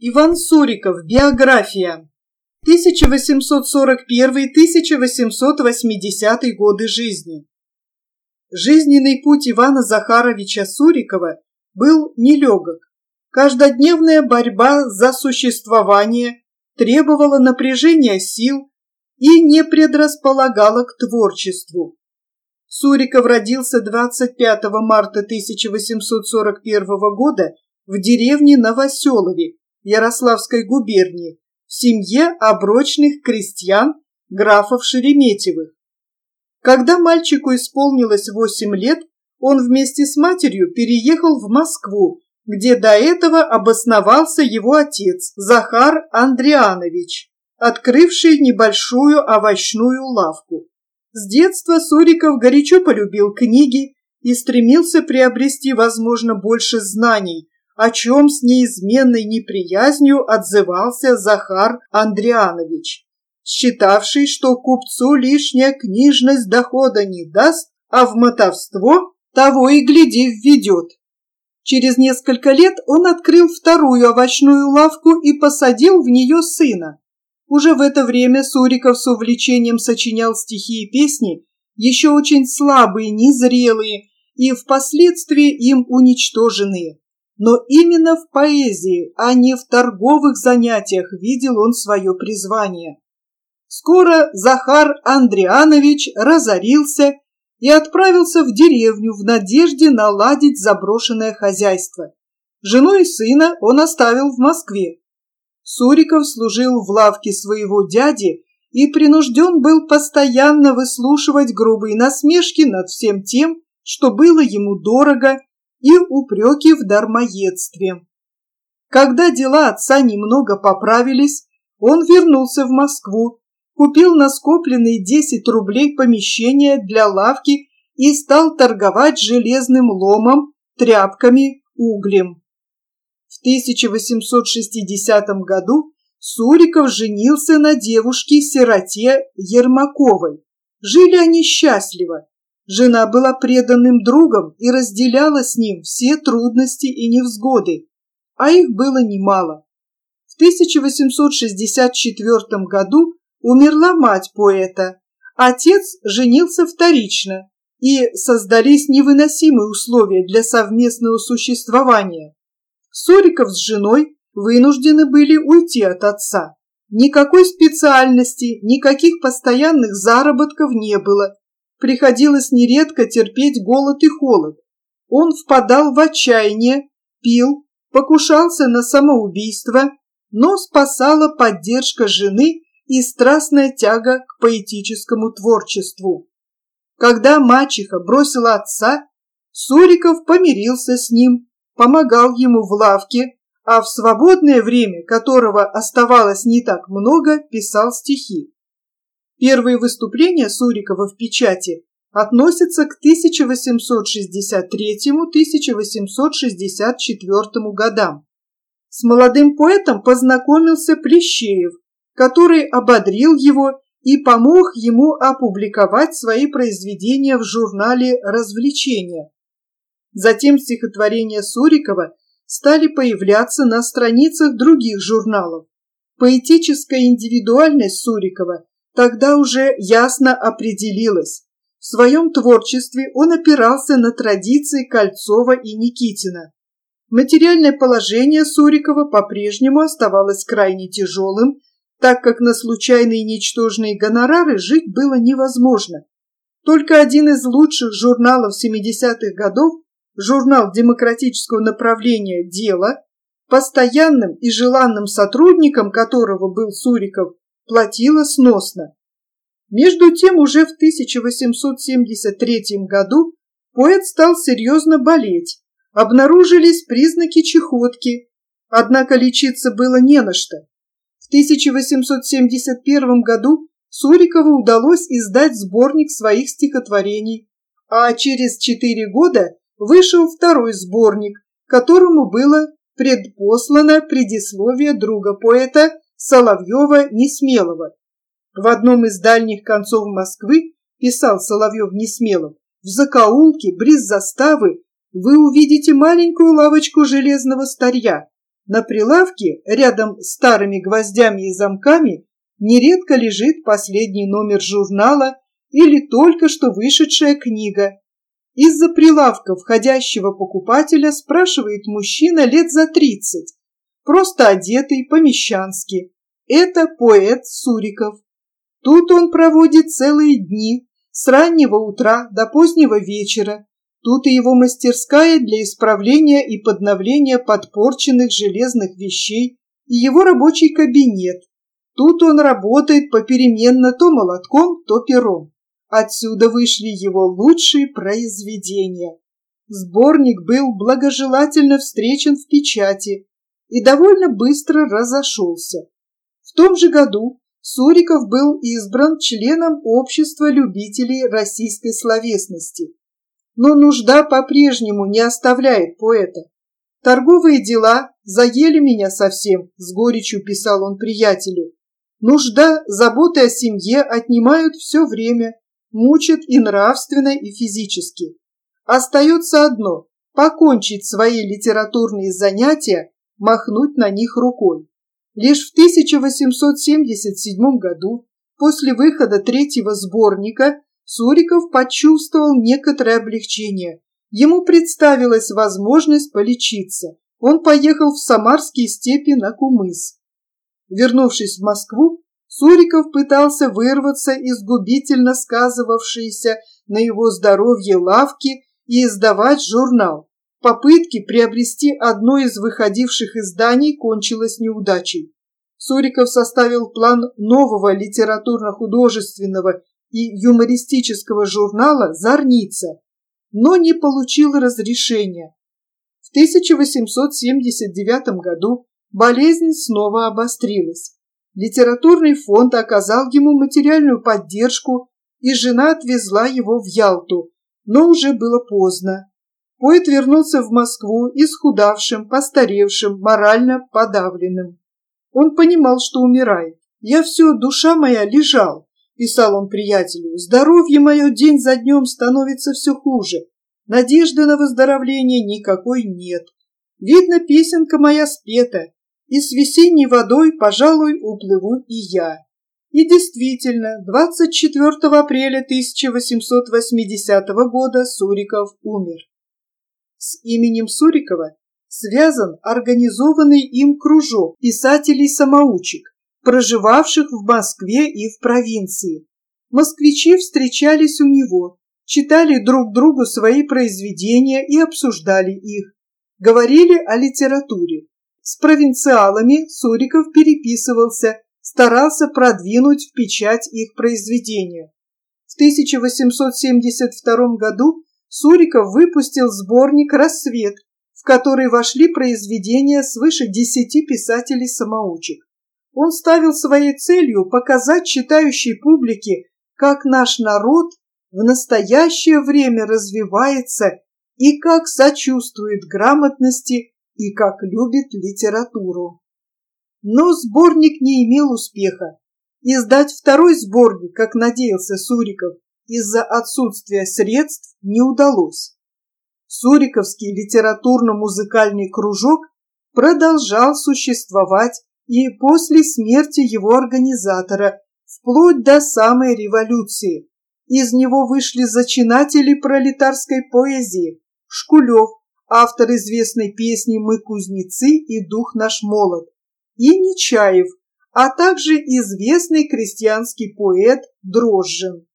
Иван Суриков. Биография. 1841-1880 годы жизни. Жизненный путь Ивана Захаровича Сурикова был нелегок. Каждодневная борьба за существование требовала напряжения сил и не предрасполагала к творчеству. Суриков родился 25 марта 1841 года в деревне Новоселове Ярославской губернии в семье оброчных крестьян графов Шереметьевых. Когда мальчику исполнилось 8 лет, он вместе с матерью переехал в Москву, где до этого обосновался его отец Захар Андрианович, открывший небольшую овощную лавку. С детства Суриков горячо полюбил книги и стремился приобрести, возможно, больше знаний, о чем с неизменной неприязнью отзывался Захар Андрианович, считавший, что купцу лишняя книжность дохода не даст, а в мотовство того и гляди введет. Через несколько лет он открыл вторую овощную лавку и посадил в нее сына. Уже в это время Суриков с увлечением сочинял стихи и песни, еще очень слабые, незрелые и впоследствии им уничтоженные. Но именно в поэзии, а не в торговых занятиях видел он свое призвание. Скоро Захар Андрианович разорился и отправился в деревню в надежде наладить заброшенное хозяйство. Жену и сына он оставил в Москве. Суриков служил в лавке своего дяди и принужден был постоянно выслушивать грубые насмешки над всем тем, что было ему дорого, и упреки в дармоедстве. Когда дела отца немного поправились, он вернулся в Москву, купил на скопленные 10 рублей помещение для лавки и стал торговать железным ломом, тряпками, углем. В 1860 году Суриков женился на девушке-сироте Ермаковой. Жили они счастливо. Жена была преданным другом и разделяла с ним все трудности и невзгоды, а их было немало. В 1864 году умерла мать поэта, отец женился вторично, и создались невыносимые условия для совместного существования. Суриков с женой вынуждены были уйти от отца. Никакой специальности, никаких постоянных заработков не было. Приходилось нередко терпеть голод и холод. Он впадал в отчаяние, пил, покушался на самоубийство, но спасала поддержка жены и страстная тяга к поэтическому творчеству. Когда мачеха бросила отца, Суриков помирился с ним, помогал ему в лавке, а в свободное время, которого оставалось не так много, писал стихи. Первые выступления Сурикова в печати относятся к 1863-1864 годам. С молодым поэтом познакомился Плещеев, который ободрил его и помог ему опубликовать свои произведения в журнале «Развлечения». Затем стихотворения Сурикова стали появляться на страницах других журналов. Поэтическая индивидуальность Сурикова тогда уже ясно определилась. В своем творчестве он опирался на традиции Кольцова и Никитина. Материальное положение Сурикова по-прежнему оставалось крайне тяжелым, так как на случайные ничтожные гонорары жить было невозможно. Только один из лучших журналов 70-х годов, журнал демократического направления «Дело», постоянным и желанным сотрудником которого был Суриков, платила сносно. Между тем, уже в 1873 году поэт стал серьезно болеть, обнаружились признаки чахотки, однако лечиться было не на что. В 1871 году Сурикову удалось издать сборник своих стихотворений, а через 4 года вышел второй сборник, которому было предпослано предисловие друга поэта Соловьева-Несмелого. В одном из дальних концов Москвы, писал Соловьев-Несмелов, в закоулке, близ заставы, вы увидите маленькую лавочку железного старья. На прилавке, рядом с старыми гвоздями и замками, нередко лежит последний номер журнала или только что вышедшая книга. Из-за прилавка входящего покупателя спрашивает мужчина лет за 30, просто одетый по-мещански. Это поэт Суриков. Тут он проводит целые дни, с раннего утра до позднего вечера. Тут и его мастерская для исправления и подновления подпорченных железных вещей, и его рабочий кабинет. Тут он работает попеременно то молотком, то пером. Отсюда вышли его лучшие произведения. Сборник был благожелательно встречен в печати и довольно быстро разошелся. В том же году Суриков был избран членом Общества любителей российской словесности. Но нужда по-прежнему не оставляет поэта. «Торговые дела заели меня совсем», — с горечью писал он приятелю. «Нужда, заботы о семье отнимают все время, мучат и нравственно, и физически. Остается одно — покончить свои литературные занятия, махнуть на них рукой». Лишь в 1877 году, после выхода третьего сборника, Суриков почувствовал некоторое облегчение. Ему представилась возможность полечиться. Он поехал в Самарские степи на Кумыс. Вернувшись в Москву, Суриков пытался вырваться из губительно сказывавшейся на его здоровье лавки и издавать журнал. Попытки приобрести одно из выходивших изданий кончилась неудачей. Суриков составил план нового литературно-художественного и юмористического журнала «Зорница», но не получил разрешения. В 1879 году болезнь снова обострилась. Литературный фонд оказал ему материальную поддержку, и жена отвезла его в Ялту, но уже было поздно. Поэт вернулся в Москву исхудавшим, постаревшим, морально подавленным. Он понимал, что умирает. «Я все, душа моя, лежал», – писал он приятелю. «Здоровье мое день за днем становится все хуже. Надежды на выздоровление никакой нет. Видно, песенка моя спета, и с весенней водой, пожалуй, уплыву и я». И действительно, 24 апреля 1880 года Суриков умер. С именем Сурикова связан организованный им кружок писателей-самоучек, проживавших в Москве и в провинции. Москвичи встречались у него, читали друг другу свои произведения и обсуждали их, говорили о литературе. С провинциалами Суриков переписывался, старался продвинуть в печать их произведения. В 1872 году Суриков выпустил сборник «Рассвет», в который вошли произведения свыше 10 писателей-самоучек. Он ставил своей целью показать читающей публике, как наш народ в настоящее время развивается и как сочувствует грамотности и как любит литературу. Но сборник не имел успеха. Издать второй сборник, как надеялся Суриков, из-за отсутствия средств не удалось. Суриковский литературно-музыкальный кружок продолжал существовать и после смерти его организатора, вплоть до самой революции. Из него вышли зачинатели пролетарской поэзии: Шкулев, автор известной песни «Мы кузнецы и дух наш молод», и Нечаев, а также известный крестьянский поэт Дрожжин.